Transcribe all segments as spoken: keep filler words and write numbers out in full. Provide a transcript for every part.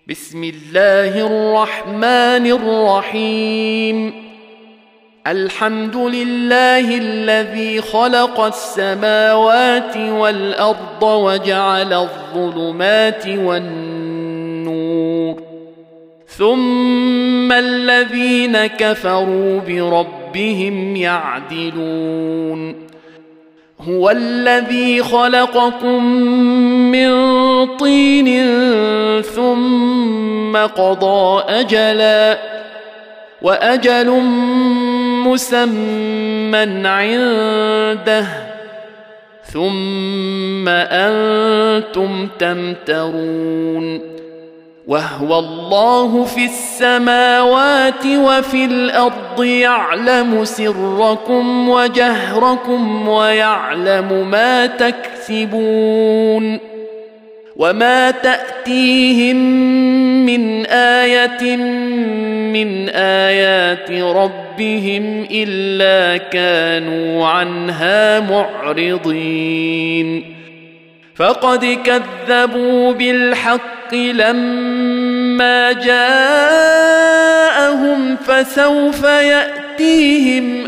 بسم الله الرحمن الرحيم. الحمد لله الذي خلق السماوات والأرض وجعل الظلمات والنور، ثم الذين كفروا بربهم يعدلون. هو الذي خلقكم من طين ثم قضى أجلا، وأجل مسمى عنده، ثم أنتم تمترون. وهو الله في السماوات وفي الأرض يعلم سركم وجهركم ويعلم ما تكسبون. وما تأتيهم من آية من آيات ربهم إلا كانوا عنها معرضين. فقد كذبوا بالحق لما جاءهم، فسوف يأتيهم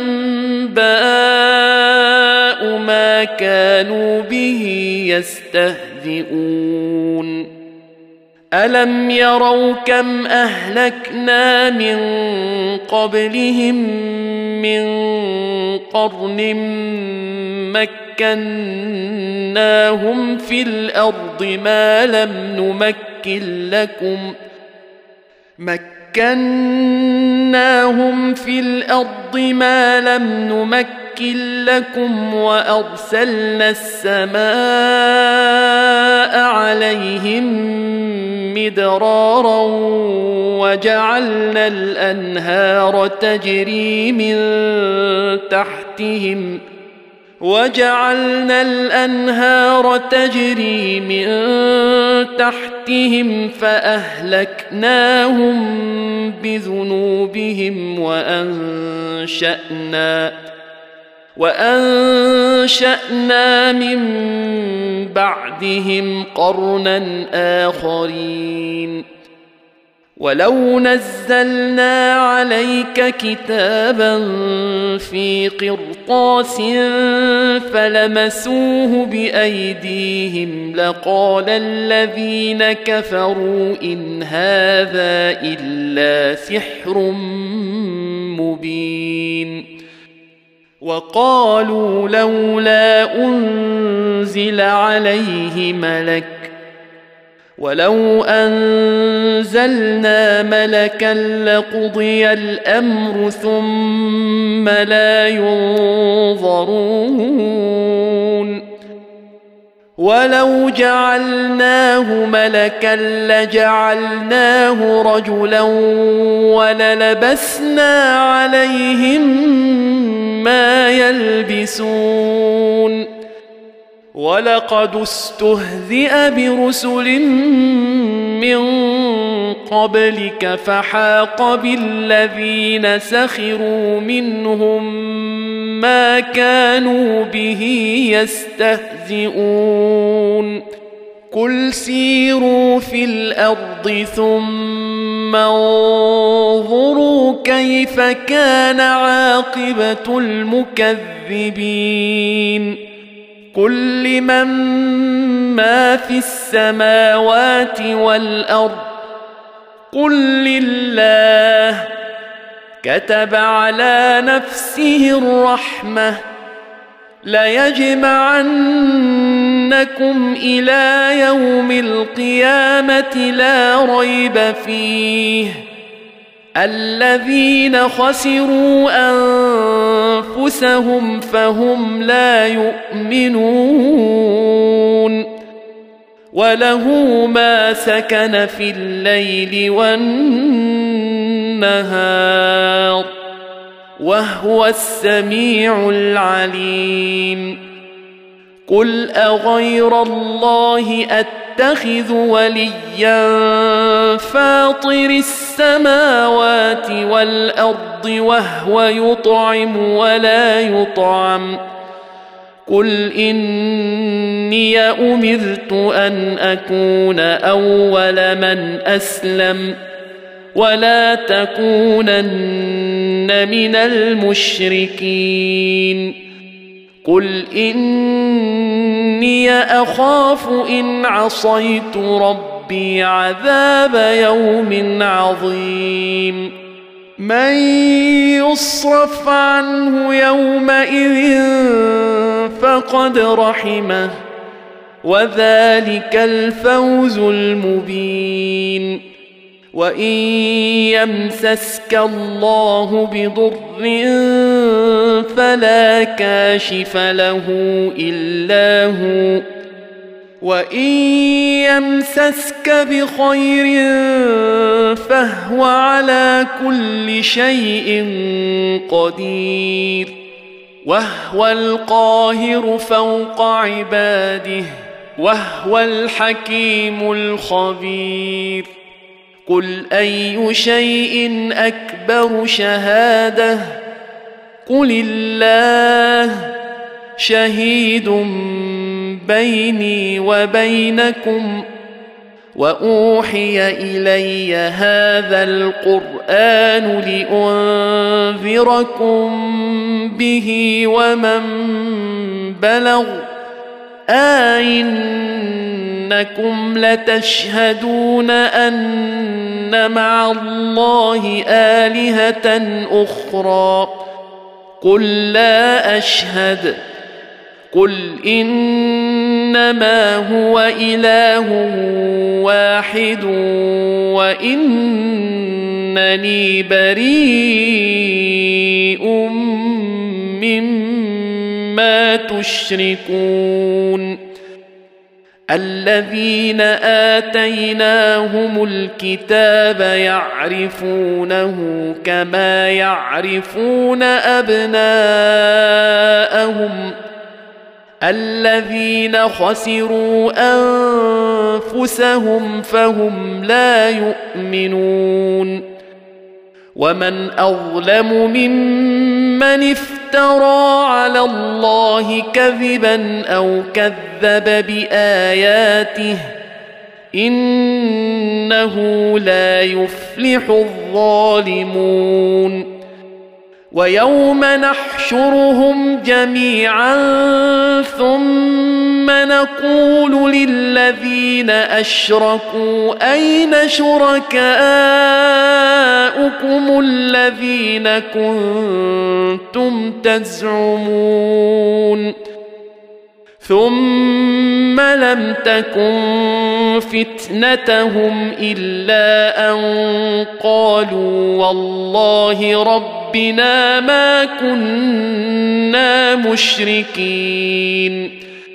أنباء ما كانوا به يستهزئون. ألم يروا كم أهلكنا من قبلهم من قرن مكناهم في الأرض ما لم نمكن لكم مكناهم في الأرض ما لم نمكن لكم وأرسلنا السماء عليهم مدرارا وجعلنا الأنهار تجري من تحتهم وجعلنا الأنهار تجري من تحتهم فأهلكناهم بذنوبهم وأنشأنا وأنشأنا من بعدهم قرنا آخرين. ولو نزلنا عليك كتابا في قرطاس فلمسوه بأيديهم لقال الذين كفروا إن هذا إلا سحر مبين. وقالوا لولا أنزل عليه ملك ولو أنزلنا ملكا لقضي الأمر ثم لا ينظرون. ولو جعلناه ملكا لجعلناه رجلا وللبسنا عليهم ما يلبسون. ولقد استهزئ برسل من قبلك فحاق بالذين سخروا منهم ما كانوا به يستهزئون. قل سيروا في الأرض ثم انظروا كيف كان عاقبة المكذبين. قل لمن ما في السماوات والأرض قل لله كتب على نفسه الرحمة ليجمعنكم إلى يوم القيامة لا ريب فيه الذين خسروا أنفسهم فهم لا يؤمنون. وله ما سكن في الليل والنهار وهو السميع العليم. قل أغير الله أتخذ وليا فاطر السماوات والأرض وهو يطعم ولا يطعم قل إني أمرت أن أكون أول من أسلم ولا تكونن من المشركين قل إني أخاف إن عصيت ربي عذاب يوم عظيم من يصرف عنه يومئذ فقد رحمه وذلك الفوز المبين وإن يمسسك الله بضر فلا كاشف له إلا هو وإن يمسسك بخير فهو على كل شيء قدير وهو القاهر فوق عباده وهو الحكيم الخبير قل أي شيء أكبر شهادة قل الله شهيد بيني وبينكم وأوحي إلي هذا القرآن لأنذركم به ومن بلغ أئنكم لتشهدون أن مع الله آلهة أخرى قل لا أشهد قل إنما هو إله واحد وإنني بريء مما تشركون الذين آتيناهم الكتاب يعرفونه كما يعرفون أبناءهم الذين خسروا أنفسهم فهم لا يؤمنون ومن أظلم ممن افترى على الله كذبا أو كذب بآياته إنه لا يفلح الظالمون ويوم نحشرهم جميعا ثم نقول للذين أشركوا أين شركاؤكم الذين كنتم تزعمون ثم لم تكن فتنتهم إلا أن قالوا والله ربنا ما كنا مشركين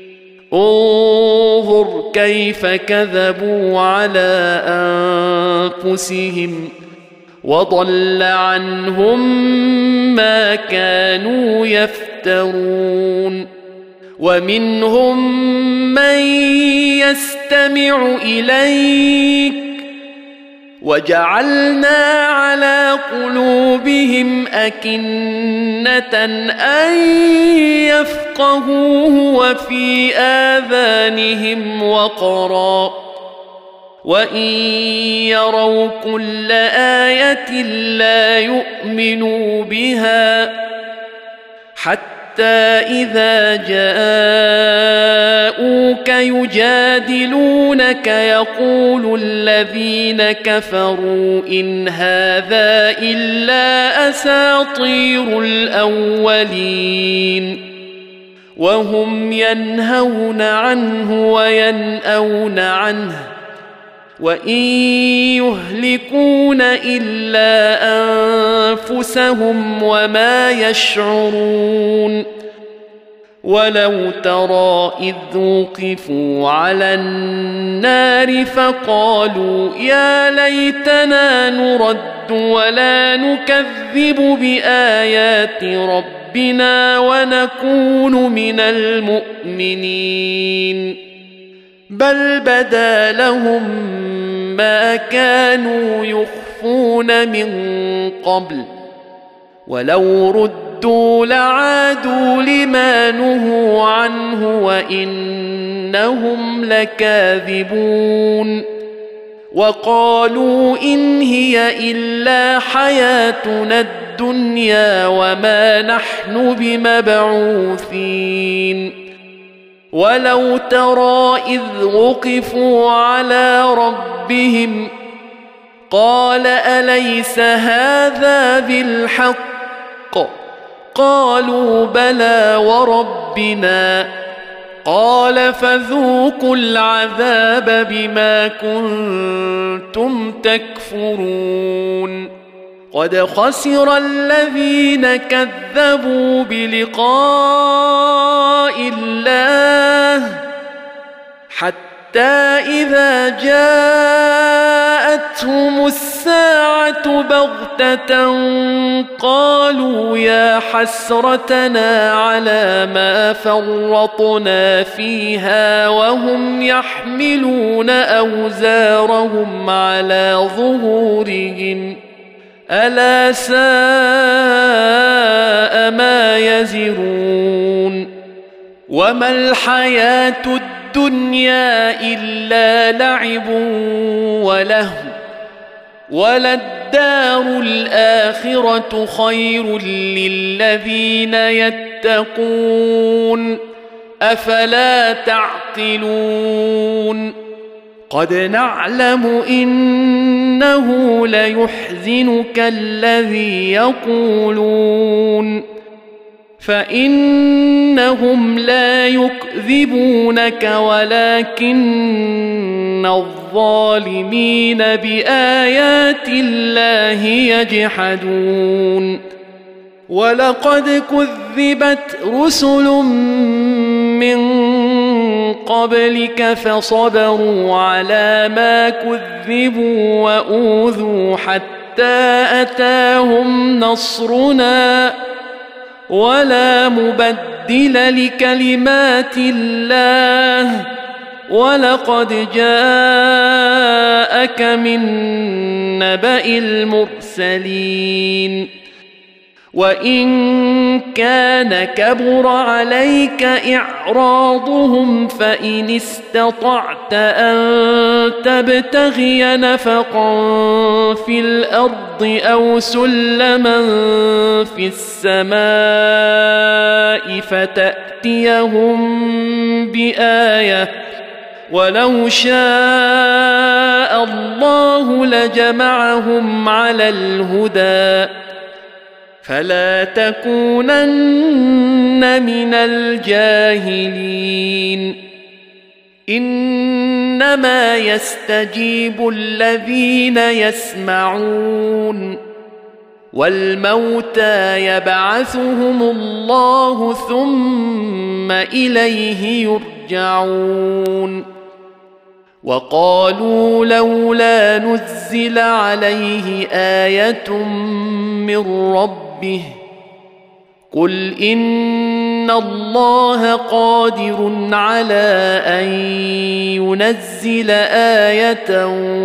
انظر كيف كذبوا على أنفسهم وضل عنهم ما كانوا يفترون ومنهم من يستمع إليك وجعلنا على قلوبهم أكنة أن يفقهوه وفي آذانهم وقرا وإن يروا كل آية لا يؤمنوا بها حتى حتى إذا جاءوك يجادلونك يقول الذين كفروا إن هذا إلا أساطير الأولين وهم ينهون عنه وينأون عنه وإن يهلكون إلا أنفسهم وما يشعرون ولو ترى إذ وقفوا على النار فقالوا يا ليتنا نرد ولا نكذب بآيات ربنا ونكون من المؤمنين بل بدا لهم ما كانوا يخفون من قبل ولو رد ردوا لعادوا لما نهوا عنه وإنهم لكاذبون وقالوا إن هي إلا حياتنا الدنيا وما نحن بمبعوثين ولو ترى إذ وقفوا على ربهم قال أليس هذا بالحق قالوا بلى وربنا قال فذوقوا العذاب بما كنتم تكفرون قد خسر الذين كذبوا بلقاء الله حتى إذا جاءتهم الساعة بغتة قالوا يا حسرتنا على ما فرطنا فيها وهم يحملون أوزارهم على ظهورهم ألا ساء ما يزرون وما الحياة الدنيا إلا لعب ولهو وللدار الآخرة خير للذين يتقون أفلا تعقلون قد نعلم إنه ليحزنك الذي يقولون فإنهم لا يكذبونك ولكن الظالمين بآيات الله يجحدون ولقد كذبت رسل من قبلك فصبروا على ما كذبوا وأوذوا حتى أتاهم نصرنا ولا مبدل لكلمات الله ولقد جاءك من نبأ المرسلين وإن كان كبر عليك إعراضهم فإن استطعت أن تبتغي نفقا في الأرض أو سلما في السماء فتأتيهم بآية ولو شاء الله لجمعهم على الهدى فلا تكونن من الجاهلين إنما يستجيب الذين يسمعون والموتى يبعثهم الله ثم إليه يرجعون وقالوا لولا نزل عليه آية من ربه قل إن الله قادر على أن ينزل آية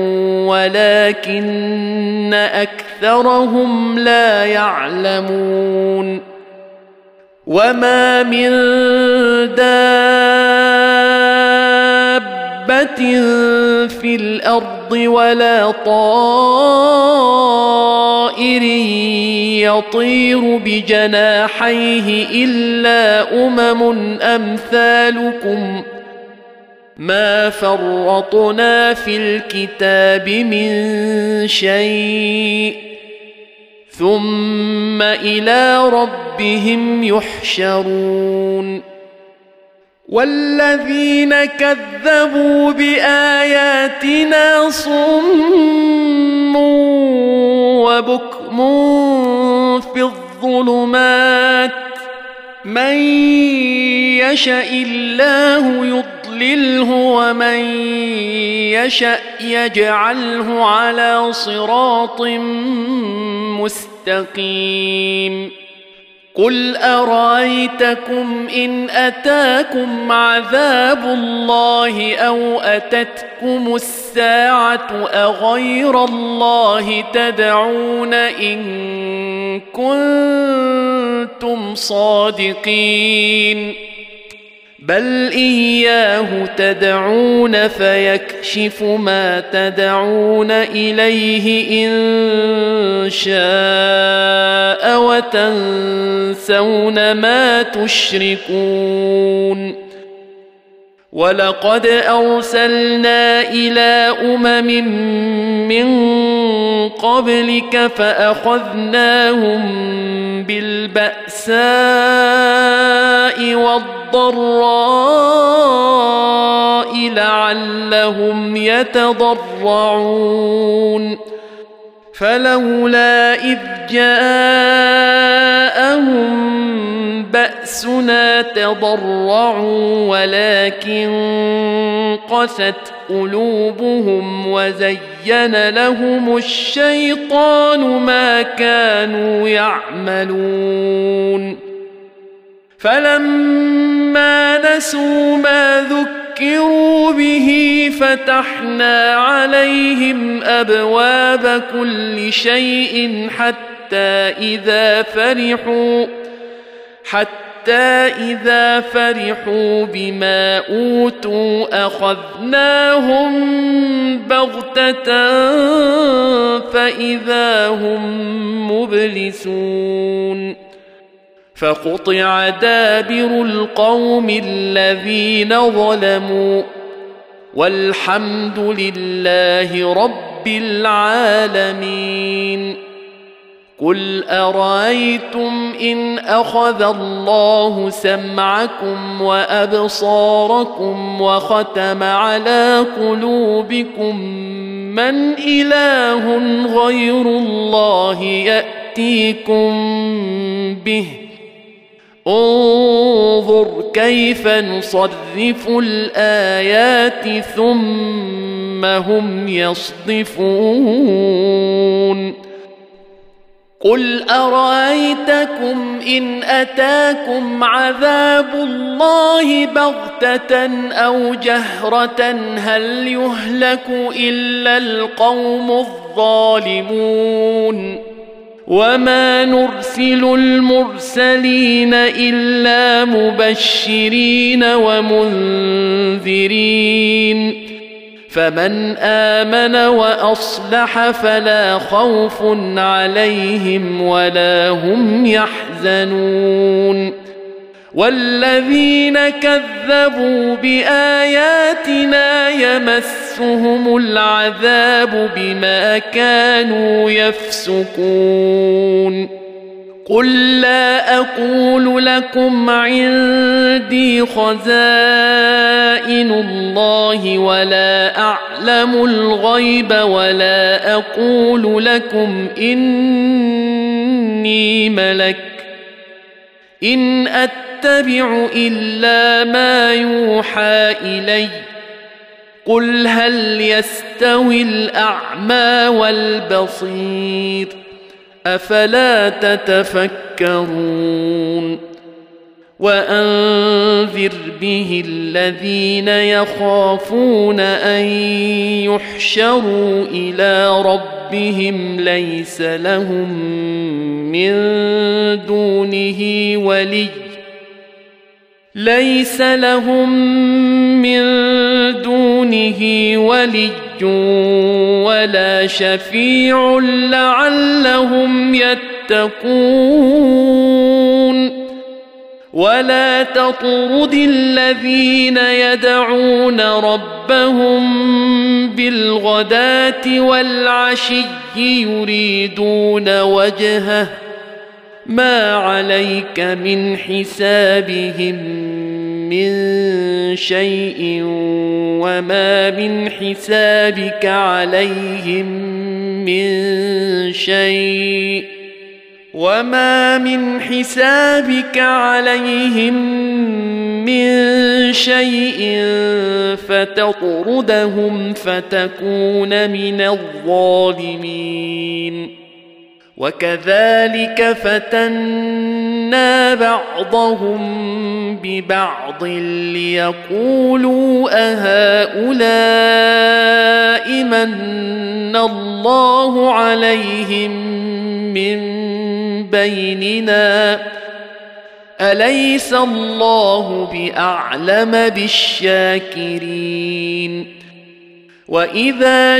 ولكن أكثرهم لا يعلمون وما من دابة في الأرض ولا طائر يطير بجناحيه إلا أمم أمثالكم ما فرطنا في الكتاب من شيء ثم إلى ربهم يحشرون والذين كذبوا بآياتنا صم وبكم في الظلمات من يشاء الله يضلله ومن يشاء يجعله على صراط مستقيم قل أرأيتكم إن أتاكم عذاب الله أو أتتكم الساعة أغير الله تدعون إن كنتم صادقين بل إياه تدعون فيكشف ما تدعون إليه إن شاء وتنسون ما تشركون ولقد أرسلنا إلى أمم من قبلك فأخذناهم بالبأساء والضراء لعلهم يتضرعون فلولا إذ جاءهم بأسنا تضرعوا ولكن قست قلوبهم وزين لهم الشيطان ما كانوا يعملون فلما نسوا ما ذكروا به فتحنا عليهم أبواب كل شيء حتى إذا فرحوا حتى إذا فرحوا بما أوتوا أخذناهم بغتة فإذا هم مبلسون فقطع دابر القوم الذين ظلموا والحمد لله رب العالمين قل أرأيتم إن أخذ الله سمعكم وأبصاركم وختم على قلوبكم من إله غير الله يأتيكم به انظر كيف نصرف الآيات ثم هم يصدفون قل أرأيتكم إن أتاكم عذاب الله بغتة أو جهرة هل يهلك إلا القوم الظالمون وما نرسل المرسلين إلا مبشرين ومنذرين فمن آمن وأصلح فلا خوف عليهم ولا هم يحزنون والذين كذبوا بآياتنا يمسهم العذاب بما كانوا يفسقون قل لا أقول لكم عندي خزائن الله ولا أعلم الغيب ولا أقول لكم إني ملك إن أتبع إلا ما يوحى إلي قل هل يستوي الأعمى والبصير أفلا تتفكرون وأنذر به الذين يخافون أن يحشروا إلى ربهم ليس لهم من دونه ولي ليس لهم من دونه ولي ولا شفيع لعلهم يتقون ولا تطرد الذين يدعون ربهم بالغداة والعشي يريدون وجهه ما عليك من حسابهم من شيء وما من حسابك عليهم من شيء وما من حسابك عليهم من شيء فتطردهم فتكون من الظالمين وكذلك فتنا بعضهم ببعض ليقولوا أهؤلاء من الله عليهم من بيننا أليس الله بأعلم بالشاكرين وإذا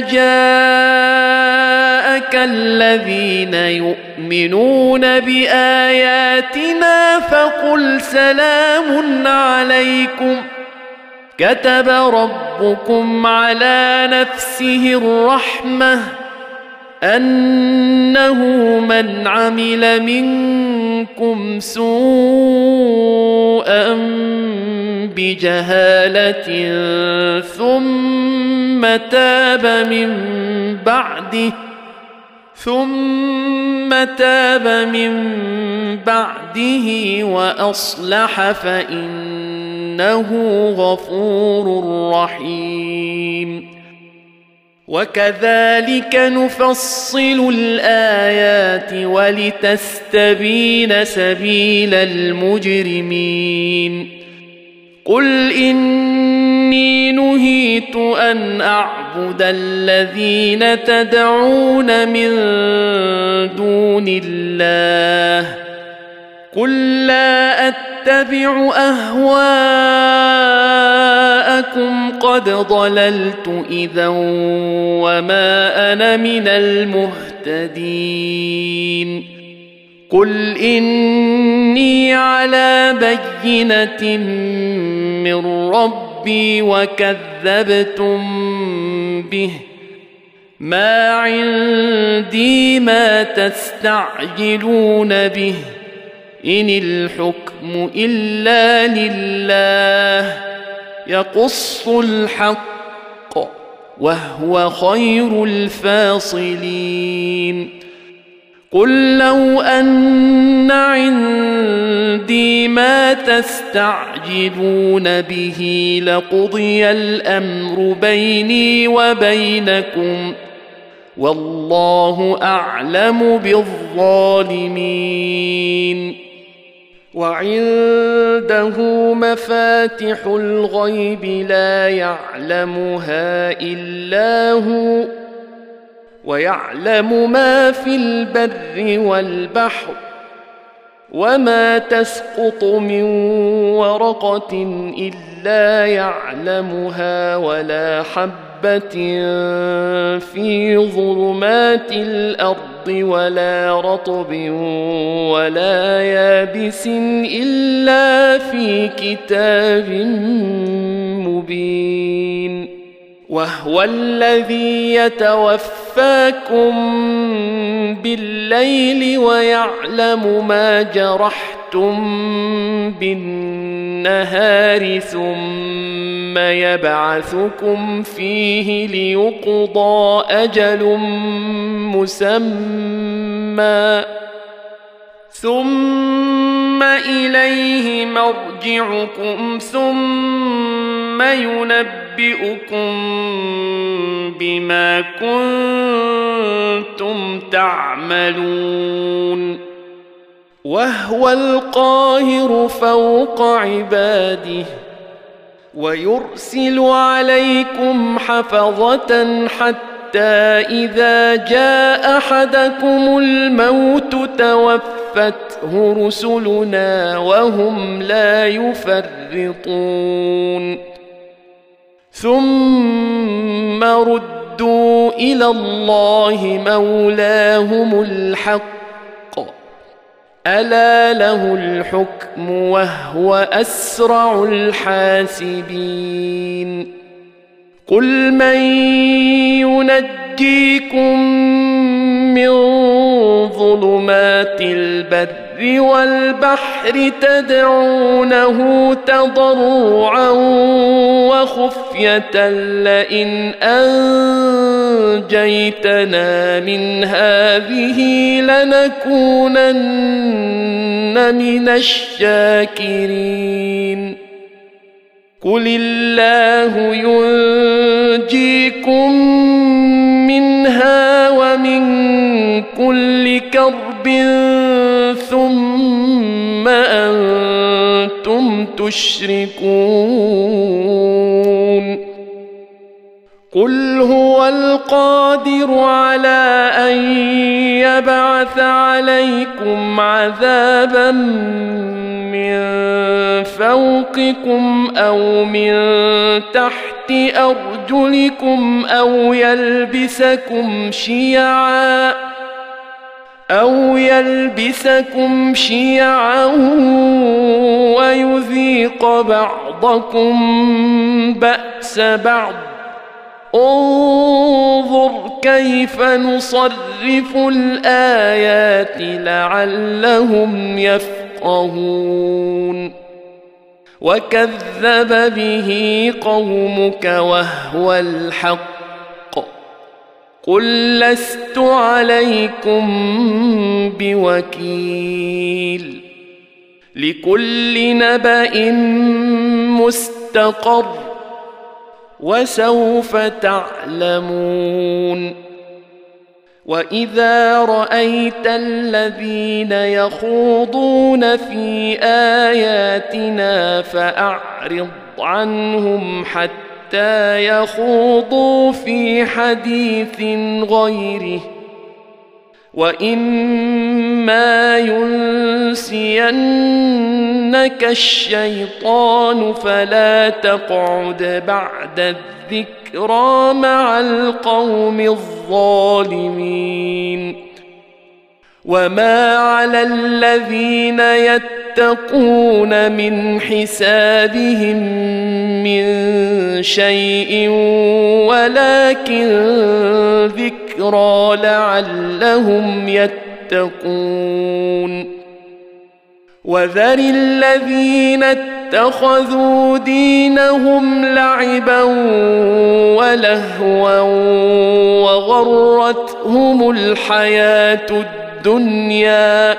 جاءك الذين يؤمنون بآياتنا فقل سلام عليكم كتب ربكم على نفسه الرحمة أنه من عمل منكم سوءا بجهالة ثم تاب من بعده ثم تاب من بعده وأصلح فإنه غفور رحيم وكذلك نفصل الآيات ولتستبين سبيل المجرمين قل إني نهيت أن أعبد الذين تدعون من دون الله قل لا أتبع أهواءكم قد ضللت إذا وما أنا من المهتدين قل إني على بينة من ربي وكذبتم به ما عندي ما تستعجلون به إن الحكم إلا لله يقص الحق وهو خير الفاصلين قل لو أن عندي ما تستعجلون به لقضي الأمر بيني وبينكم والله أعلم بالظالمين وعنده مفاتح الغيب لا يعلمها إلا هو ويعلم ما في البر والبحر وما تسقط من ورقة إلا يعلمها ولا حبة في ظلمات الأرض ولا رطب ولا يابس إلا في كتاب مبين وهو الذي يتوفاكم بالليل ويعلم ما جرحتم بالنهار ثم يبعثكم فيه ليقضى أجل مسمى ثم إليه مرجعكم ثم ينبئكم بما كنتم تعملون وهو القاهر فوق عباده ويرسل عليكم حفظة حتى إذا جاء أحدكم الموت توفته رسلنا وهم لا يفرطون ثم ردوا إلى الله مولاهم الحق ألا له الحكم وهو أسرع الحاسبين قل من ينجيكم من ظلمات البر والبحر تدعونه تضرعا وخفية لئن أنجيتنا من هذه لنكونن من الشاكرين قل الله ينجيكم منها ومن كل كرب ثم أنتم تشركون قل هو القادر على أن يبعث عليكم عذابا من فوقكم أو من تحت أرجلكم أو يلبسكم شيعا أو يلبسكم شيعا ويذيق بعضكم بأس بعض انظر كيف نصرف الآيات لعلهم يفقهون وكذب به قومك وهو الحق قل لست عليكم بوكيل لكل نبأ مستقر وسوف تعلمون وإذا رأيت الذين يخوضون في آياتنا فأعرض عنهم حتى يخوضوا في حديث غيره وإما ينسينك الشيطان فلا تقعد بعد الذكرى مع القوم الظالمين وما على الذين يتقون من حسابهم من شيء ولكن ذكرى لعلهم يتقون وذر الذين اتخذوا دينهم لعبا ولهوا وغرتهم الحياة الدنيا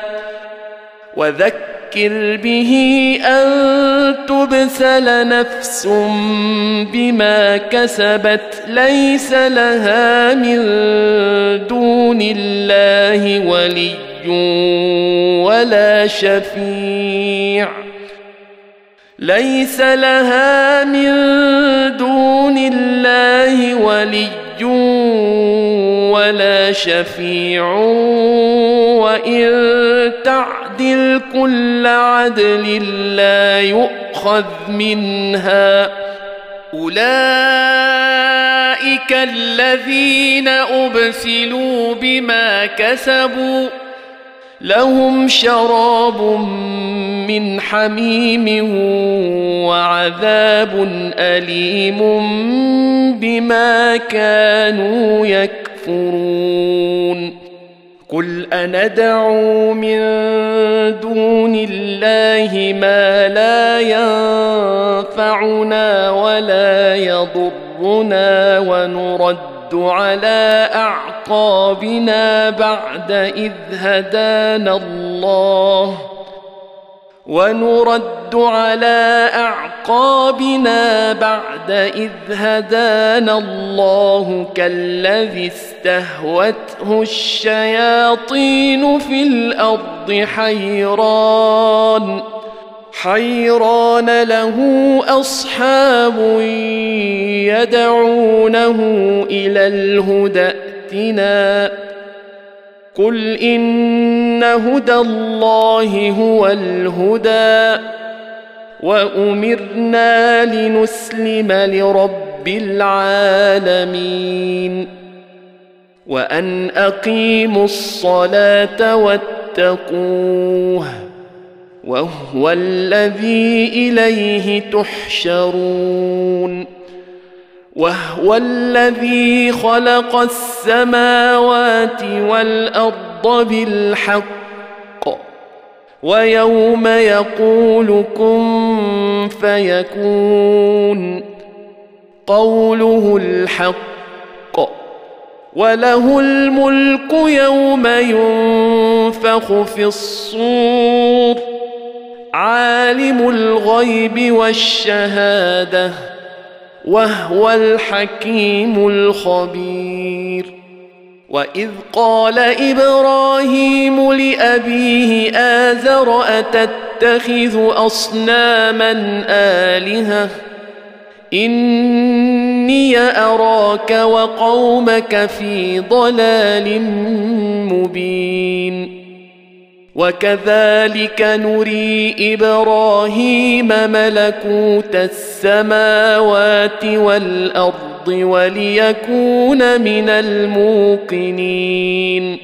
وذكر به أن تبسل نفس بما كسبت ليس لها من دون الله ولي ولا شفيع ليس لها من دون الله ولي ولا شفيع وإن تعدل كل عدل لا يؤخذ منها أولئك الذين أبسلوا بما كسبوا لهم شراب من حميم وعذاب أليم بما كانوا يكفرون قل أندعو من دون الله ما لا ينفعنا ولا يضرنا ونرد على أعقابنا بعد إذ هدانا الله ونرد على أعقابنا بعد إذ هدانا الله كالذي استهوته الشياطين في الأرض حيران حيران له أصحاب يدعونه إلى الهدى ائتنا قل إن هدى الله هو الهدى وأمرنا لنسلم لرب العالمين وأن أقيموا الصلاة واتقوه وهو الذي إليه تحشرون وهو الذي خلق السماوات والأرض بالحق ويوم يقول كن فيكون قوله الحق وله الملك يوم ينفخ في الصور عالم الغيب والشهادة وهو الحكيم الخبير وإذ قال إبراهيم لأبيه آزر أتتخذ أصناما آلهة إني أراك وقومك في ضلال مبين وكذلك نري إبراهيم ملكوت السماوات والأرض وليكون من الموقنين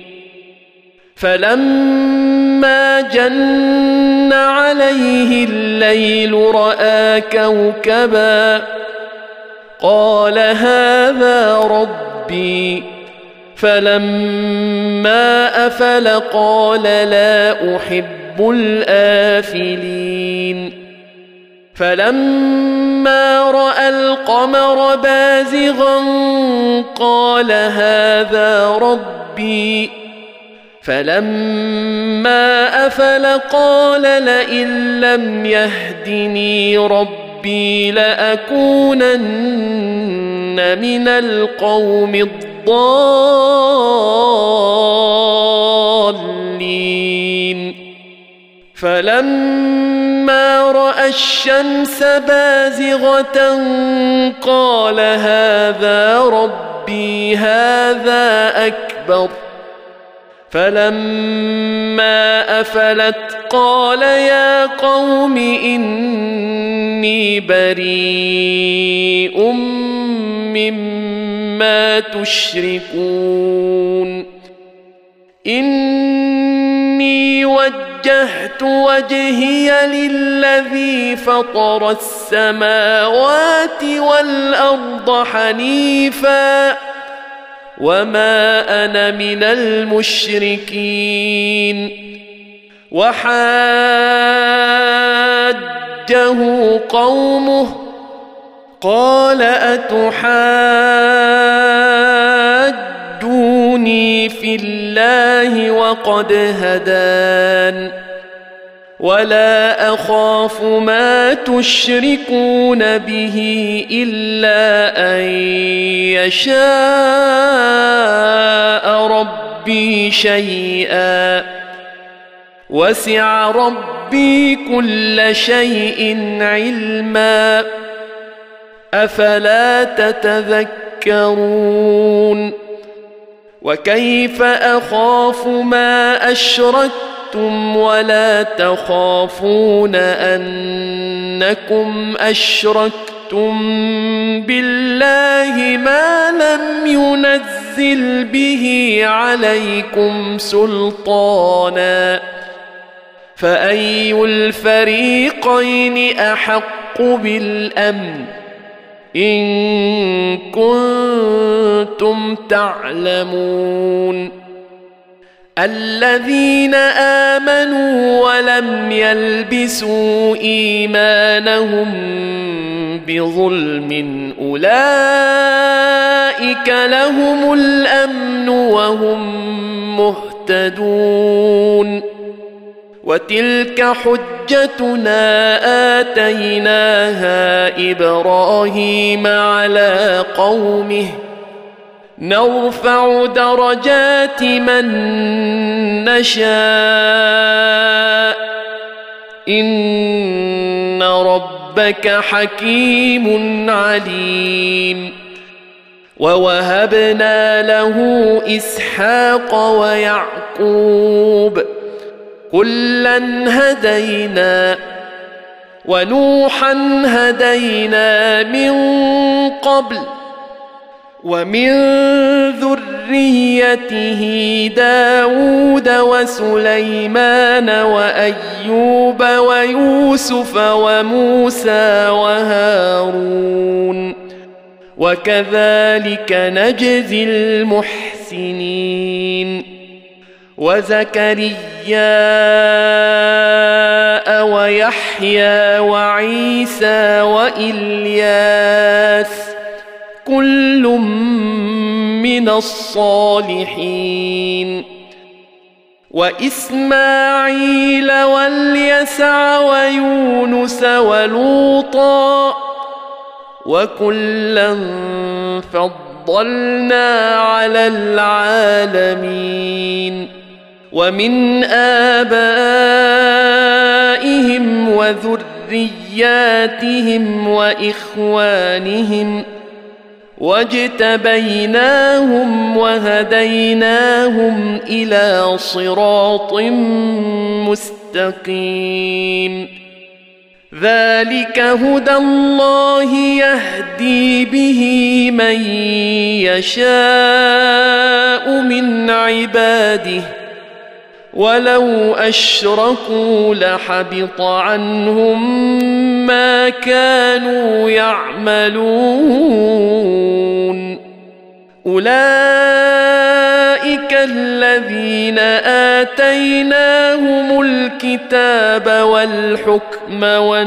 فلما جن عليه الليل رأى كوكبا قال هذا ربي فلما أفل قال لا أحب الآفلين فلما رأى القمر بازغا قال هذا ربي فلما أفل قال لئن لم يهدني ربي لأكونن من القوم الضالين فلما رأى الشمس بازغة قال هذا ربي هذا أكبر فلما أفلت قال يا قوم إني بريء مما تشركون إني وجهت وجهي للذي فطر السماوات والأرض حنيفا وما أنا من المشركين وحاجه قومه قال أتحاجوني في الله وقد هدان ولا أخاف ما تشركون به إلا أن يشاء ربي شيئا وسع ربي كل شيء علما أفلا تتذكرون وكيف أخاف ما أشركتم ولا تخافون أنكم أشركتم بالله ما لم ينزل به عليكم سلطانا فأي الفريقين أحق بالأمن إن كنتم تعلمون الذين آمنوا ولم يلبسوا إيمانهم بظلم أولئك لهم الأمن وهم مهتدون وتلك حجتنا آتيناها إبراهيم على قومه نرفع درجات من نشاء إن ربك حكيم عليم ووهبنا له إسحاق ويعقوب كلا هدينا ونوحا هدينا من قبل ومن ذريته داود وسليمان وأيوب ويوسف وموسى وهارون وكذلك نجزي المحسنين وزكريا ويحيى وعيسى وإلياس كل من الصالحين وإسماعيل واليسع ويونس ولوطا وكلا فضلنا فضلنا على العالمين ومن آبائهم وذرياتهم وإخوانهم واجتبيناهم وهديناهم إلى صراط مستقيم ذلك هدى الله يهدي به من يشاء من عباده ولو أشركوا لحبط عنهم ما كانوا يعملون أولئك الذين آتيناهم الكتاب والحكم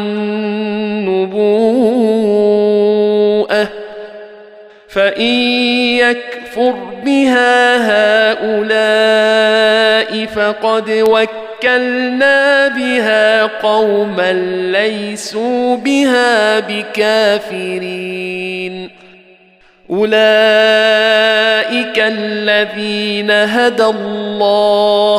والنبوءة فإن يكفر بها هؤلاء فقد وكلنا بها قوما ليسوا بها بكافرين أولئك الذين هدى الله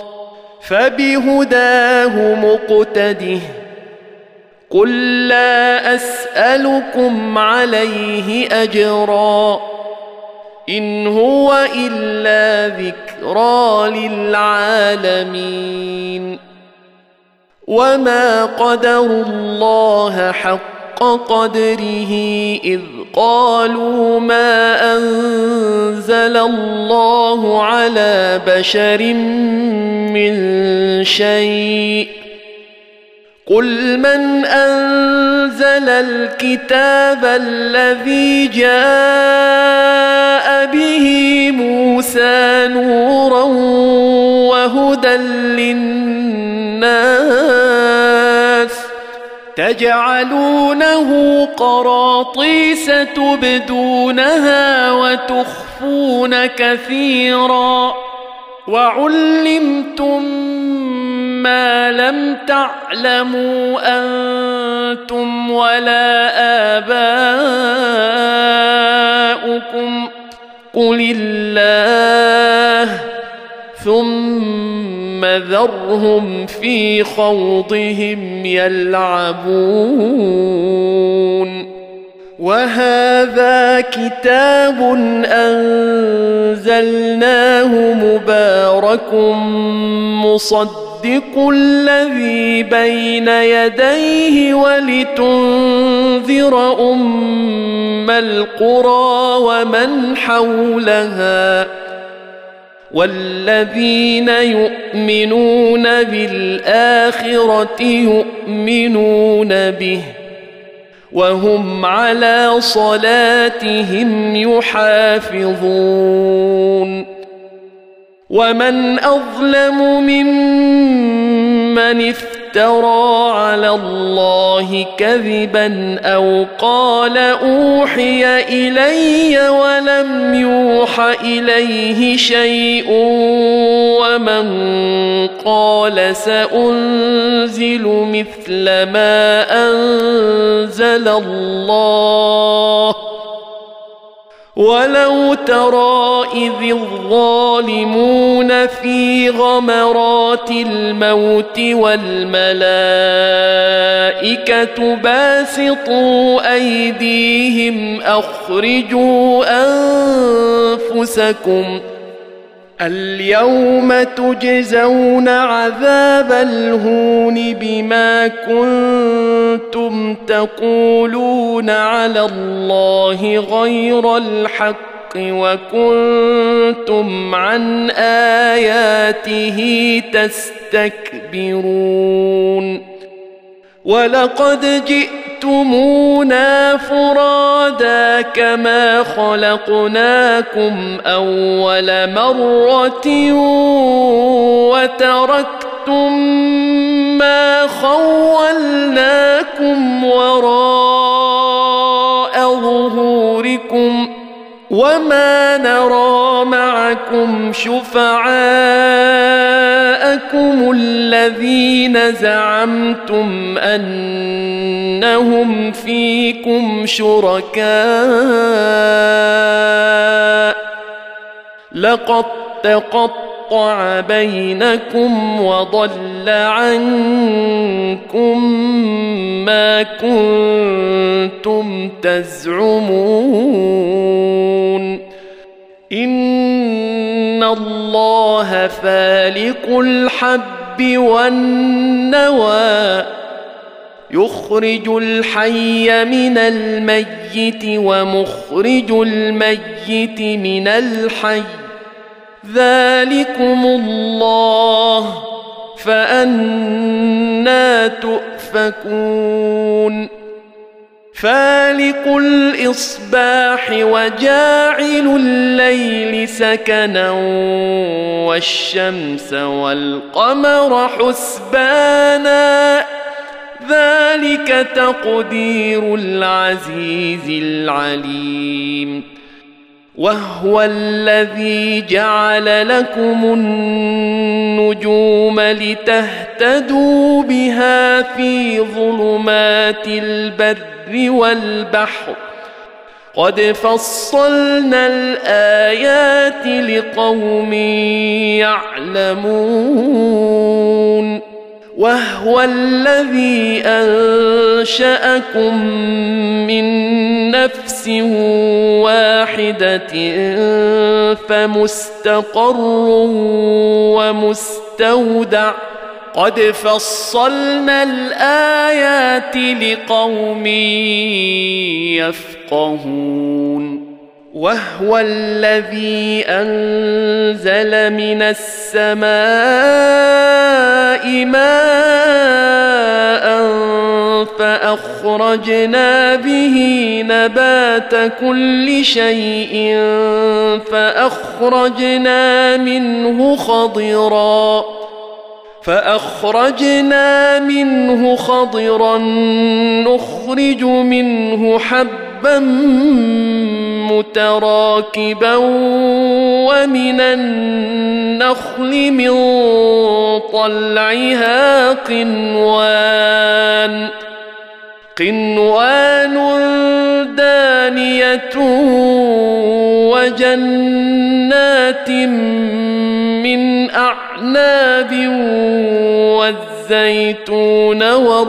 فبهداه مقتده قل لا أسألكم عليه أجرا إن هو إلا ذكرى للعالمين وما قدروا الله حق قدره إذ قالوا ما أنزل الله على بشر من شيء قل من أنزل الكتاب الذي جاء به موسى نورا وهدى للناس تجعلونه قراطيس تبدونها وتخفون كثيرا وعلمتم ما لم تعلموا أنتم ولا آباؤكم قل الله ثم ذرهم في خوضهم يلعبون وهذا كتاب أنزلناه مبارك مصدق الذي بين يديه ولتنذر أم القرى ومن حولها والذين يؤمنون بالآخرة يؤمنون به وهم على صلاتهم يحافظون ومن أظلم ممن افترى على الله كذبا أو قال أوحي إلي ولم يوح إليه شيء ومن قال سأنزل مثل ما أنزل الله ولو ترى إذ الظالمون في غمرات الموت والملائكة باسطوا أيديهم أخرجوا أنفسكم اليوم تجزون عذاب الهون بما كنتم تقولون على الله غير الحق وكنتم عن آياته تستكبرون ولقد جئتمونا فرادا كما خلقناكم أول مرة وتركتم ما خولناكم وراء ظهوركم وما نرى معكم شفعاءكم الذين زعمتم أنهم فيكم شركاء لقد تقطع بينكم وضل عنكم ما كنتم تزعمون إن الله فالق الحب والنوى يخرج الحي من الميت ومخرج الميت من الحي ذلكم الله فأنى تؤفكون فالق الإصباح وجاعل الليل سكنا والشمس والقمر حسبانا ذلك تقدير العزيز العليم وهو الذي جعل لكم النجوم لتهتدوا بها في ظلمات البر والبحر قد فصلنا الآيات لقوم يعلمون وهو الذي أنشأكم من نفس واحدة فمستقر ومستودع قد فصلنا الآيات لقوم يفقهون وهو الذي أنزل من السماء ماء فأخرجنا به نبات كل شيء فأخرجنا منه خضرا فأخرجنا منه خضرا نخرج منه حبا متراكبا ومن النخل من طلعها قنوان قنوان دانية وجنات من أعناب والزيتون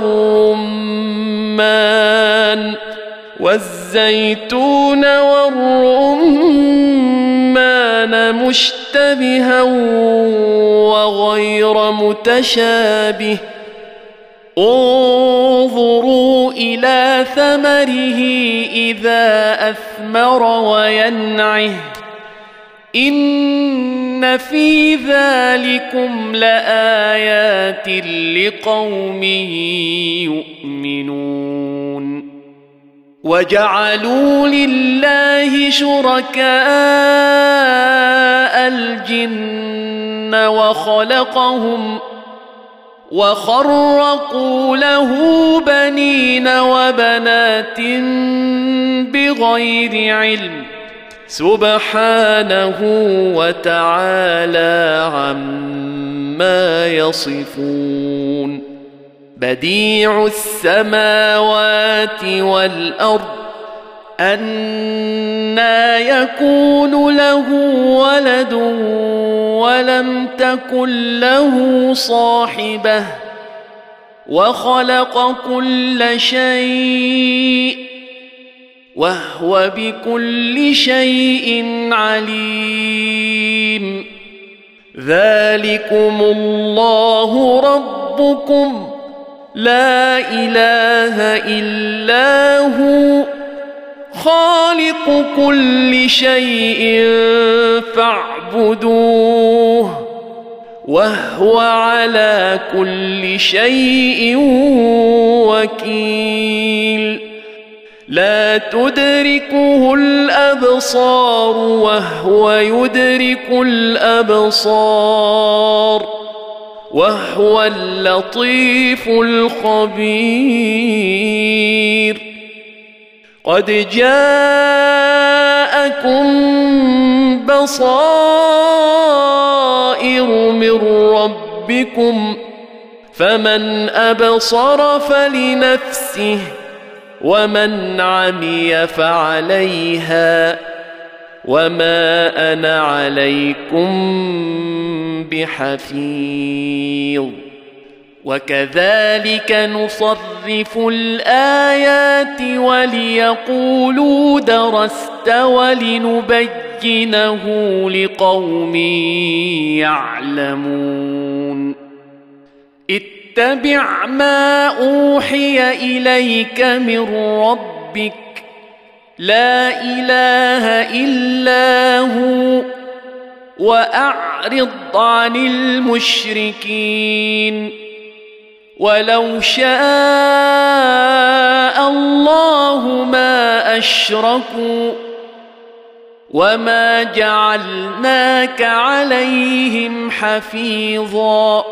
والرمان والزيتون والرمان مشتبها وغير متشابه انظروا إلى ثمره إذا أثمر وينعه إن في ذلكم لآيات لقوم يؤمنون وجعلوا لله شركاء الجن وخلقهم وخرقوا له بنين وبنات بغير علم سبحانه وتعالى عما يصفون بديع السماوات والأرض أنى يكون له ولد ولم تكن له صاحبة وخلق كل شيء وهو بكل شيء عليم ذلكم الله ربكم لا إله إلا هو خالق كل شيء فاعبدوه وهو على كل شيء وكيل لا تدركه الأبصار وهو يدرك الأبصار وهو اللطيف الخبير قد جاء جاءكم بصائر من ربكم فمن أبصر فلنفسه ومن عمي فعليها وما أنا عليكم بحفيظ وكذلك نصرف الآيات وليقولوا درست ولنبينه لقوم يعلمون اتبع ما أوحي إليك من ربك لا إله إلا هو وأعرض عن المشركين ولو شاء الله ما أشركوا وما جعلناك عليهم حفيظا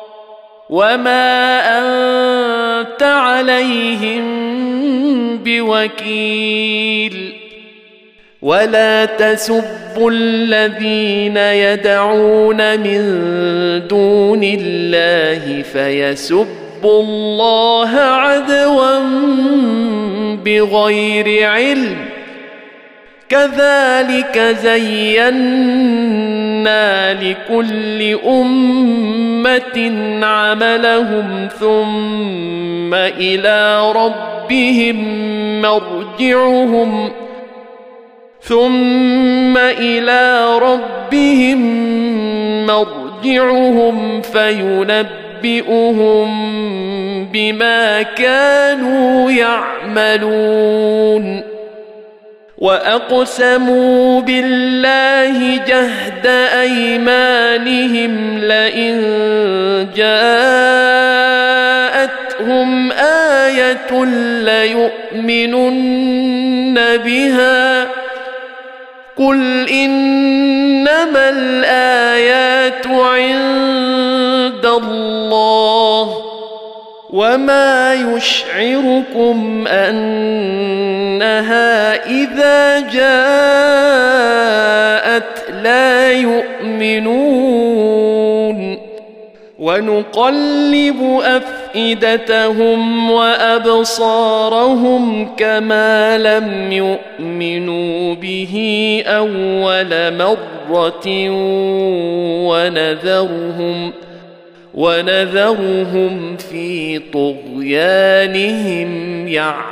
وما أنت عليهم بوكيل ولا تسبوا الذين يدعون من دون الله فيسبوا الله عدوا بغير علم كذلك زينا لكل أمة عملهم ثم إلى ربهم مرجعهم ثم إلى ربهم مرجعهم فينبئهم بما كانوا يعملون وأقسموا بالله جهد أيمانهم لئن جاءتهم آية ليؤمنن بها قل إنما الآيات عند الله وما يشعركم أنها إذا جاءت لا يؤمنون ونقلب أفئدتهم وأبصارهم كما لم يؤمنوا به أول مرة ونذرهم ونذرهم في طغيانهم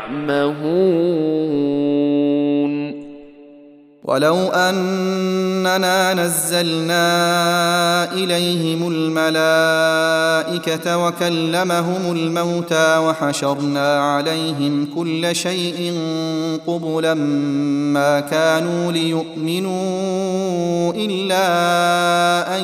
يعمهون ولو أننا نزلنا إليهم الملائكة وكلمهم الموتى وحشرنا عليهم كل شيء قبلا ما كانوا ليؤمنوا إلا أن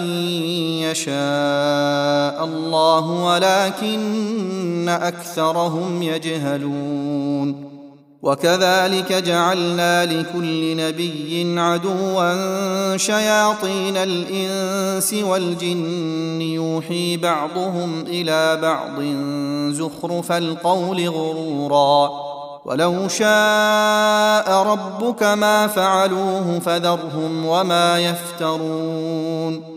يشاء الله ولكن أكثرهم يجهلون وكذلك جعلنا لكل نبي عدوا شياطين الإنس والجن يوحي بعضهم إلى بعض زخرف القول غرورا ولو شاء ربك ما فعلوه فذرهم وما يفترون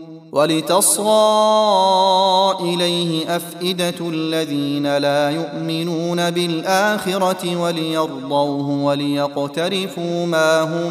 ولتصغى إليه أفئدة الذين لا يؤمنون بالآخرة وليرضوه وليقترفوا ما هم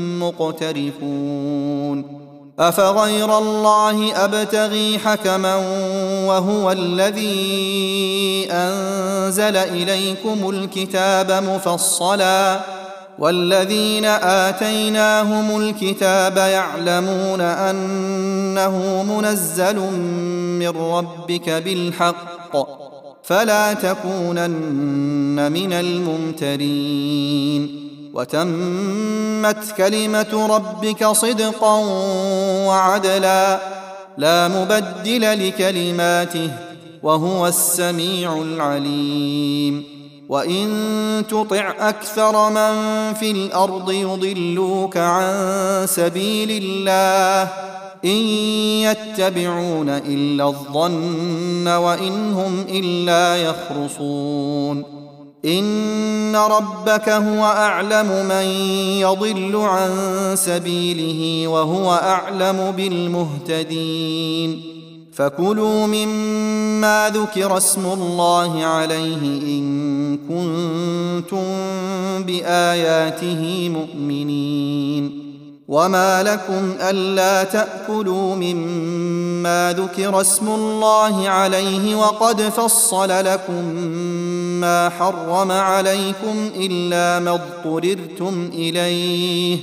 مقترفون أفغير الله أبتغي حكما وهو الذي أنزل إليكم الكتاب مفصلا والذين آتيناهم الكتاب يعلمون أنه منزل من ربك بالحق فلا تكونن من الممترين وتمت كلمة ربك صدقا وعدلا لا مبدل لكلماته وهو السميع العليم وإن تطع أكثر من في الأرض يضلوك عن سبيل الله إن يتبعون إلا الظن وإن هم إلا يخرصون إن ربك هو أعلم من يضل عن سبيله وهو أعلم بالمهتدين فكلوا مما ذكر اسم الله عليه إن كنتم بآياته مؤمنين وما لكم ألا تأكلوا مما ذكر اسم الله عليه وقد فصل لكم ما حرم عليكم إلا ما اضطررتم إليه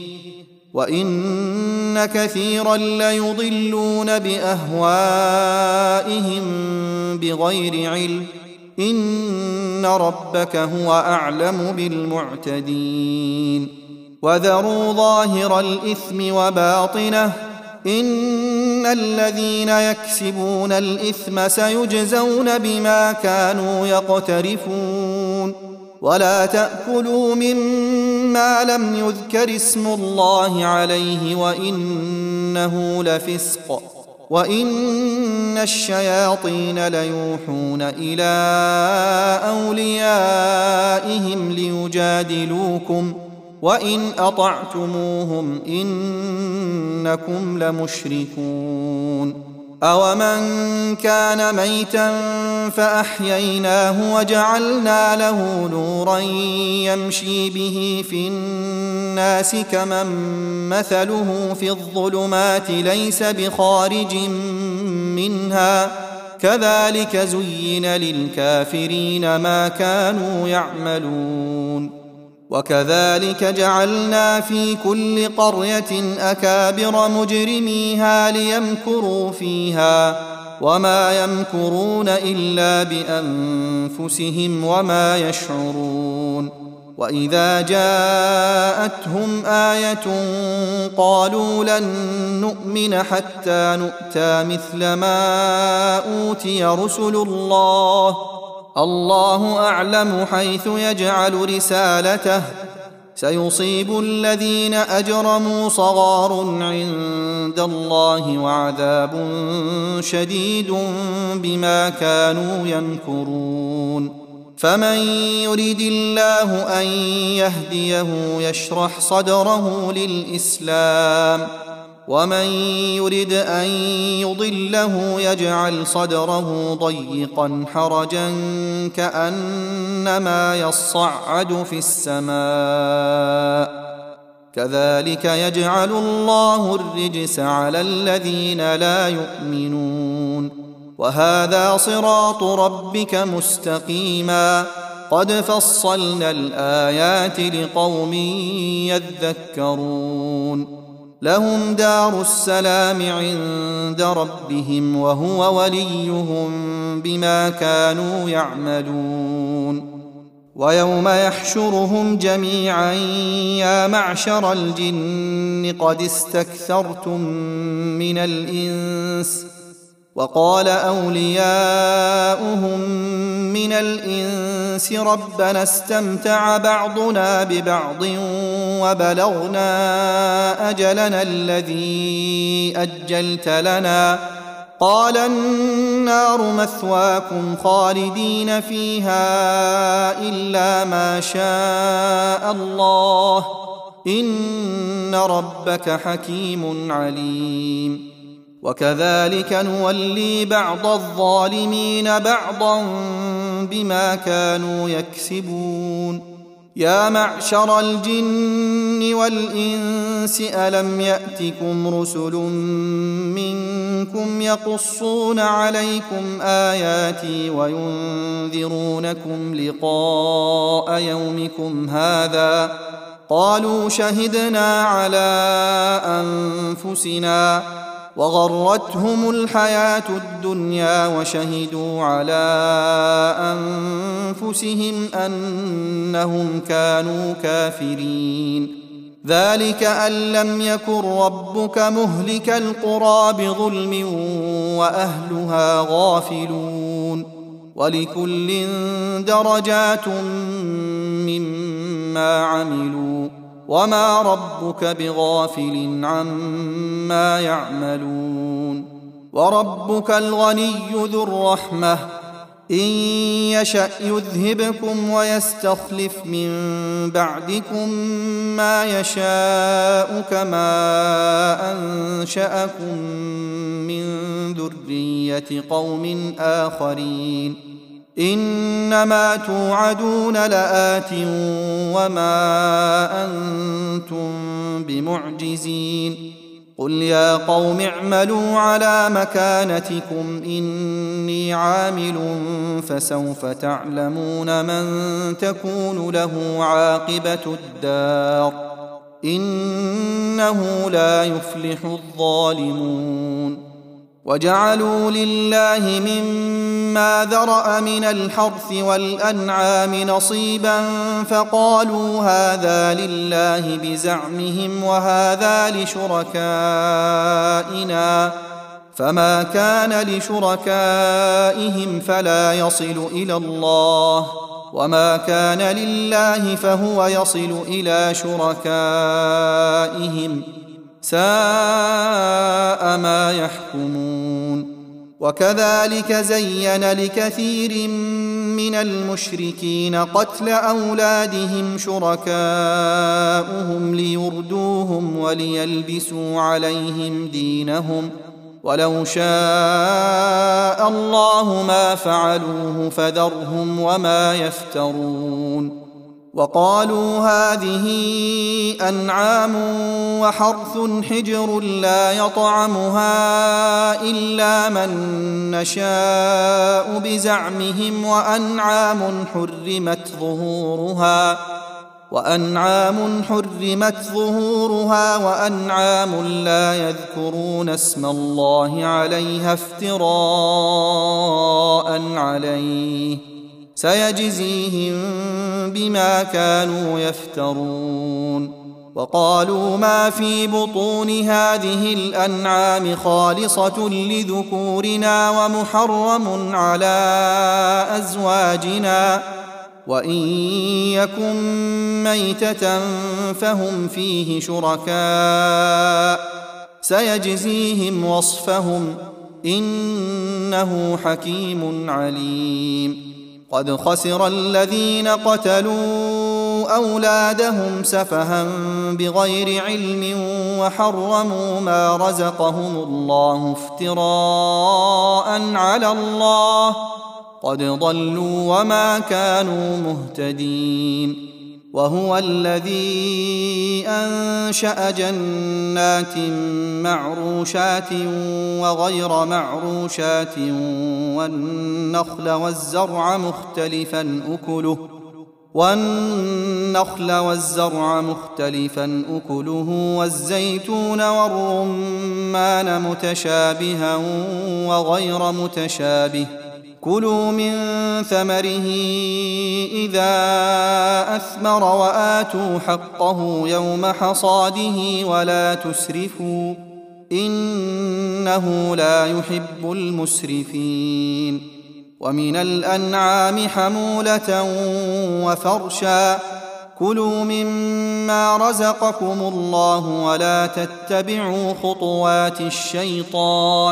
وإن كثيرا ليضلون بأهوائهم بغير علم إن ربك هو أعلم بالمعتدين وذروا ظاهر الإثم وباطنه إن الذين يكسبون الإثم سيجزون بما كانوا يقترفون ولا تأكلوا مما لم يذكر اسم الله عليه وإنه لفسق وإن الشياطين ليوحون إلى أوليائهم ليجادلوكم وإن أطعتموهم إنكم لمشركون أومن كان ميتا فأحييناه وجعلنا له نورا يمشي به في الناس كمن مثله في الظلمات ليس بخارج منها كذلك زين للكافرين ما كانوا يعملون وكذلك جعلنا في كل قرية أكابر مجرميها ليمكروا فيها وما يمكرون إلا بأنفسهم وما يشعرون وإذا جاءتهم آية قالوا لن نؤمن حتى نؤتى مثل ما أوتي رسل الله الله أعلم حيث يجعل رسالته سيصيب الذين أجرموا صغار عند الله وعذاب شديد بما كانوا يمكرون فمن يريد الله أن يهديه يشرح صدره للإسلام ومن يرد أن يضله يجعل صدره ضيقا حرجا كأنما يصعد في السماء كذلك يجعل الله الرجس على الذين لا يؤمنون وهذا صراط ربك مستقيما قد فصلنا الآيات لقوم يذكرون لهم دار السلام عند ربهم وهو وليهم بما كانوا يعملون ويوم يحشرهم جميعا يا معشر الجن قد استكثرتم من الإنس وقال أولياؤهم من الإنس ربنا استمتع بعضنا ببعض وبلغنا أجلنا الذي أجلت لنا قال النار مثواكم خالدين فيها إلا ما شاء الله إن ربك حكيم عليم وكذلك نولي بعض الظالمين بعضا بما كانوا يكسبون يا معشر الجن والإنس ألم يأتكم رسل منكم يقصون عليكم آياتي وينذرونكم لقاء يومكم هذا قالوا شهدنا على أنفسنا وغرتهم الحياة الدنيا وشهدوا على أنفسهم أنهم كانوا كافرين ذلك أن لم يكن ربك مهلك القرى بظلم وأهلها غافلون ولكل درجات مما عملوا وما ربك بغافل عما يعملون وربك الغني ذو الرحمة إن يشأ يذهبكم ويستخلف من بعدكم ما يشاء كما أنشأكم من ذرية قوم آخرين إنما توعدون لآت وما أنتم بمعجزين قل يا قوم اعملوا على مكانتكم إني عامل فسوف تعلمون من تكون له عاقبة الدار إنه لا يفلح الظالمون وجعلوا لله مما ذرأ من الحرث والأنعام نصيبا فقالوا هذا لله بزعمهم وهذا لشركائنا فما كان لشركائهم فلا يصل إلى الله وما كان لله فهو يصل إلى شركائهم ساء ما يحكمون وكذلك زين لكثير من المشركين قتل أولادهم شركاؤهم ليردوهم وليلبسوا عليهم دينهم ولو شاء الله ما فعلوه فذرهم وما يفترون وقالوا هذه أنعام وحرث حجر لا يطعمها إلا من نشاء بزعمهم وأنعام حرمت ظهورها وأنعام حرمت ظهورها وأنعام لا يذكرون اسم الله عليها افتراء عليه سيجزيهم بما كانوا يفترون وقالوا ما في بطون هذه الأنعام خالصة لذكورنا ومحرم على أزواجنا وإن يكن ميتة فهم فيه شركاء سيجزيهم وصفهم إنه حكيم عليم قد خسر الذين قتلوا أولادهم سفها بغير علم وحرموا ما رزقهم الله افتراء على الله قد ضلوا وما كانوا مهتدين وهو الذي أنشأ جنات معروشات وغير معروشات والنخل والزرع مختلفا أكله والنخل والزرع مختلفا أكله والزيتون والرمان متشابها وغير متشابه كلوا من ثمره إذا أثمر وآتوا حقه يوم حصاده ولا تسرفوا إنه لا يحب المسرفين ومن الأنعام حمولة وفرشا كلوا مما رزقكم الله ولا تتبعوا خطوات الشيطان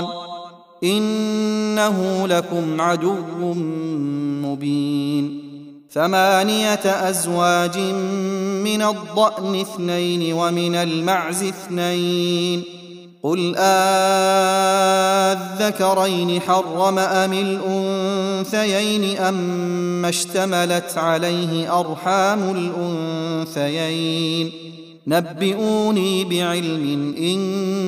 إنه لكم عدو مبين ثمانية أزواج من الضأن اثنين ومن المعز اثنين قل آذكرين حرم أم الأنثيين أما اشتملت عليه أرحام الأنثيين نبئوني بعلم إن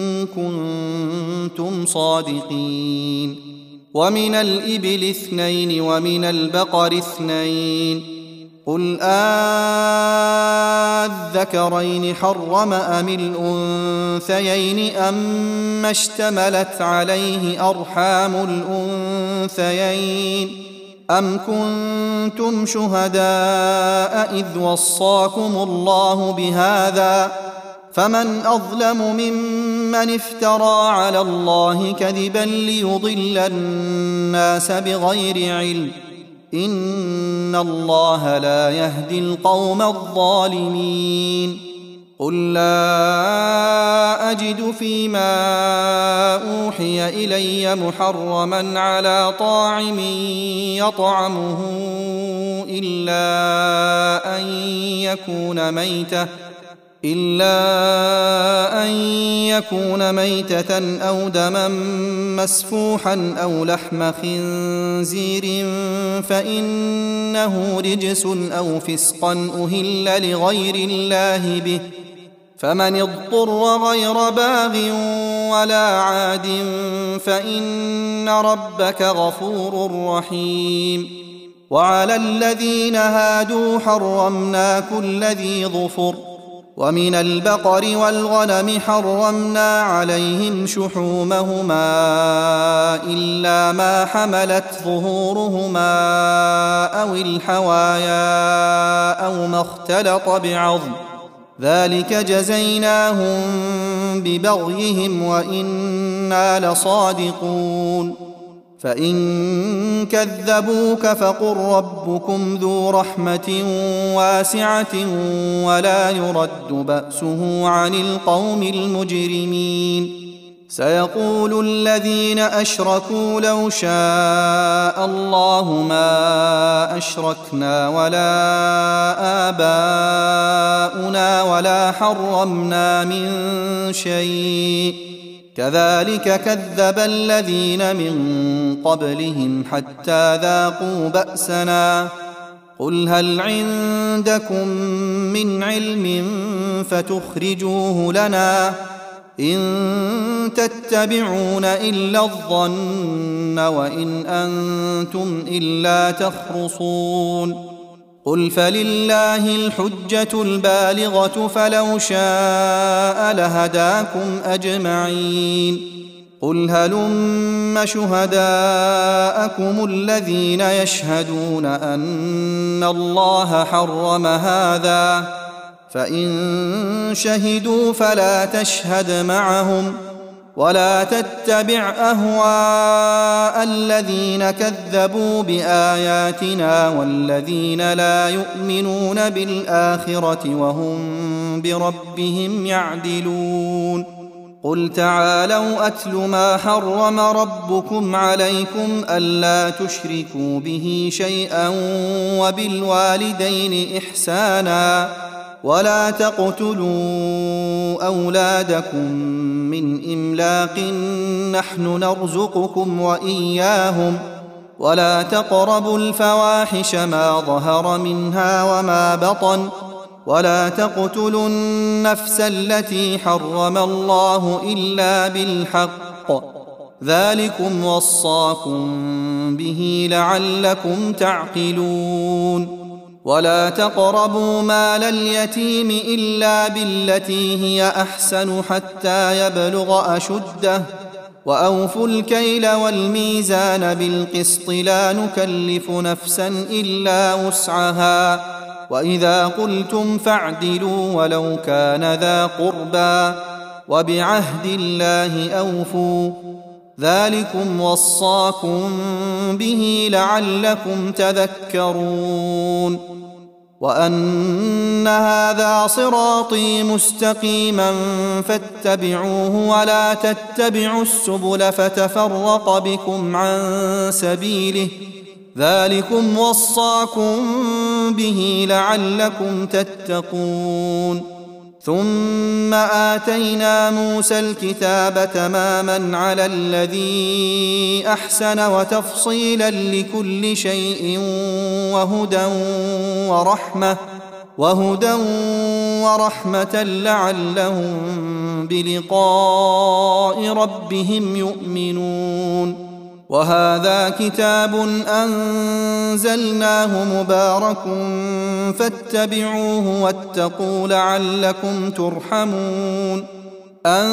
كنتم صادقين ومن الإبل اثنين ومن البقر اثنين قل آذكرين حرم أم الأنثيين أما اشتملت عليه أرحام الأنثيين أم كنتم شهداء إذ وصاكم الله بهذا فمن أظلم ممن افترى على الله كذبا ليضل الناس بغير علم إن الله لا يهدي القوم الظالمين قل لا أجد فيما أوحي إلي محرما على طاعم يطعمه إلا أن يكون ميتة إلا أن يكون ميتة أو دما مسفوحا أو لحم خنزير فإنه رجس أو فسقا أهل لغير الله به فمن اضطر غير باغ ولا عاد فإن ربك غفور رحيم. وعلى الذين هادوا حرمنا كل ذي ظفر ومن البقر والغنم حرمنا عليهم شحومهما إلا ما حملت ظهورهما أو الحوايا أو ما اختلط بعظم ذلك جزيناهم ببغيهم وإنا لصادقون. فإن كذبوك فقل ربكم ذو رحمة واسعة ولا يرد بأسه عن القوم المجرمين. سيقول الذين أشركوا لو شاء الله ما أشركنا ولا آباؤنا ولا حرمنا من شيء كذلك كذب الذين من قبلهم حتى ذاقوا بأسنا. قل هل عندكم من علم فتخرجوه لنا إن تتبعون إلا الظن وإن أنتم إلا تخرصون. قل فلله الحجة البالغة فلو شاء لهداكم أجمعين. قل هلم شهداءكم الذين يشهدون أن الله حرم هذا فإن شهدوا فلا تشهد معهم ولا تتبع أهواء الذين كذبوا بآياتنا والذين لا يؤمنون بالآخرة وهم بربهم يعدلون. قل تعالوا أتل ما حرم ربكم عليكم ألا تشركوا به شيئا وبالوالدين إحسانا ولا تقتلوا أولادكم من إملاق نحن نرزقكم وإياهم ولا تقربوا الفواحش ما ظهر منها وما بطن ولا تقتلوا النفس التي حرم الله إلا بالحق ذلكم وصاكم به لعلكم تعقلون. ولا تقربوا مال اليتيم إلا بالتي هي أحسن حتى يبلغ أشده وأوفوا الكيل والميزان بالقسط لا نكلف نفسا إلا وسعها وإذا قلتم فاعدلوا ولو كان ذا قربى وبعهد الله أوفوا ذلكم وصاكم به لعلكم تذكرون. وأن هذا صراطي مستقيما فاتبعوه ولا تتبعوا السبل فتفرق بكم عن سبيله ذلكم وصاكم به لعلكم تتقون. ثم آتينا موسى الكتاب تماما على الذي أحسن وتفصيلا لكل شيء وهدى ورحمة وهدى ورحمة لعلهم بلقاء ربهم يؤمنون. وهذا كتاب أنزلناه مبارك فاتبعوه واتقوا لعلكم ترحمون. أن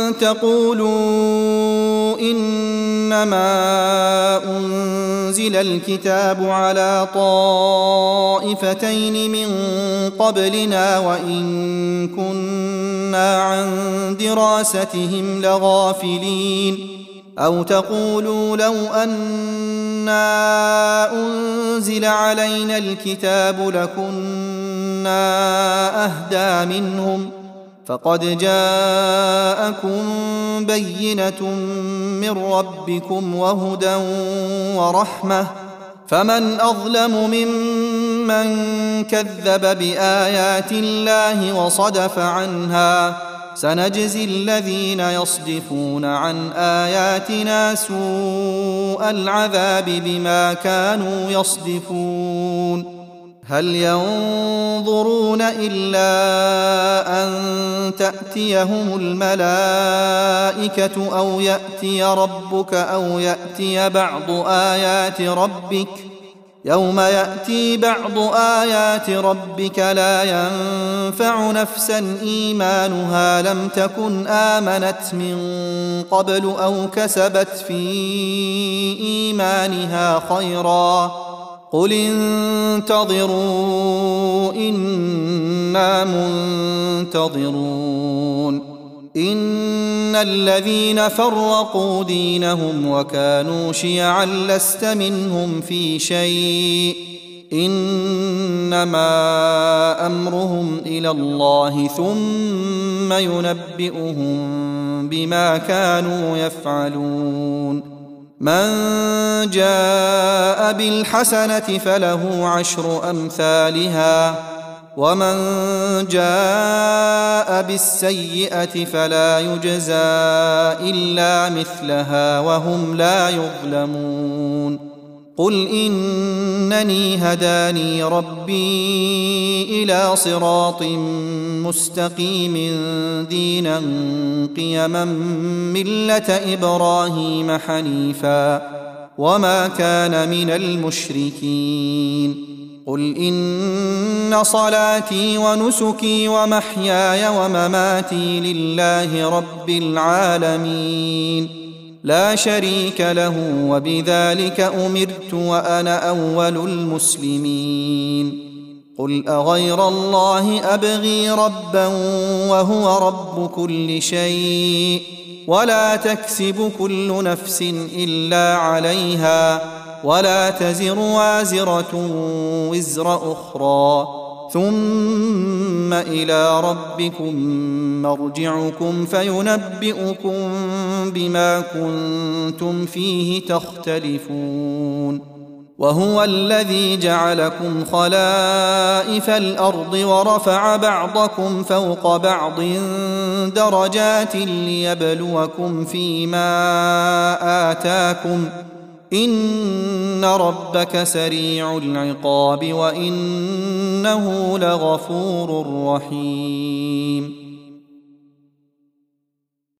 تقولوا إنما أنزل الكتاب على طائفتين من قبلنا وإن كنا عن دراستهم لغافلين أو تقولوا لو أنا أنزل علينا الكتاب لكنا أهدى منهم فقد جاءكم بينة من ربكم وهدى ورحمة، فمن أظلم ممن كذب بآيات الله وصدف عنها. سنجزي الذين يصدفون عن آياتنا سوء العذاب بما كانوا يصدفون. هل ينظرون إلا أن تأتيهم الملائكة أو يأتي ربك أو يأتي بعض آيات ربك؟ يوم يأتي بعض آيات ربك لا ينفع نفسا إيمانها لم تكن آمنت من قبل أو كسبت في إيمانها خيرا. قل انتظروا إنا منتظرون. إن الذين فرقوا دينهم وكانوا شيعا لست منهم في شيء، إنما أمرهم إلى الله ثم ينبئهم بما كانوا يفعلون. من جاء بالحسنة فله عشر أمثالها، ومن جاء بالسيئة فلا يجزى إلا مثلها وهم لا يظلمون. قل إنني هداني ربي إلى صراط مستقيم دينا قيما ملة إبراهيم حنيفا وما كان من المشركين. قل إن صلاتي ونسكي ومحياي ومماتي لله رب العالمين لا شريك له وبذلك أمرت وأنا أول المسلمين. قل أغير الله أبغي ربا وهو رب كل شيء ولا تكسب كل نفس إلا عليها ولا تزر وازرة وزر أخرى ثم إلى ربكم مرجعكم فينبئكم بما كنتم فيه تختلفون. وهو الذي جعلكم خلائف الأرض ورفع بعضكم فوق بعض درجات ليبلوكم فيما آتاكم إن ربك سريع العقاب وإنه لغفور رحيم.